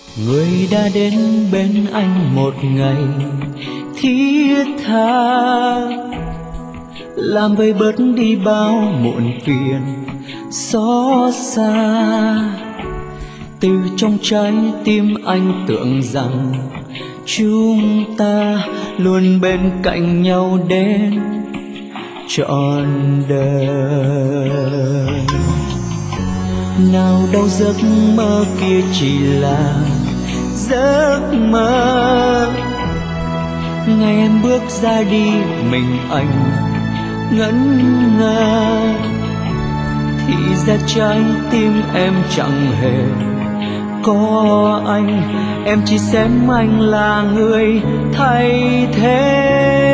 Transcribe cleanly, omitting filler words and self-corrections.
Người đã đến bên anh một ngày thiết tha, làm vơi bớt đi bao muộn phiền xót xa. Từ trong trái tim anh tưởng rằng chúng ta luôn bên cạnh nhau đến trọn đời. Nào đâu giấc mơ kia chỉ là giấc mơ. Ngày em bước ra đi mình anh ngẩn ngơ, thì ra trái tim em chẳng hề có anh. Em chỉ xem anh là người thay thế.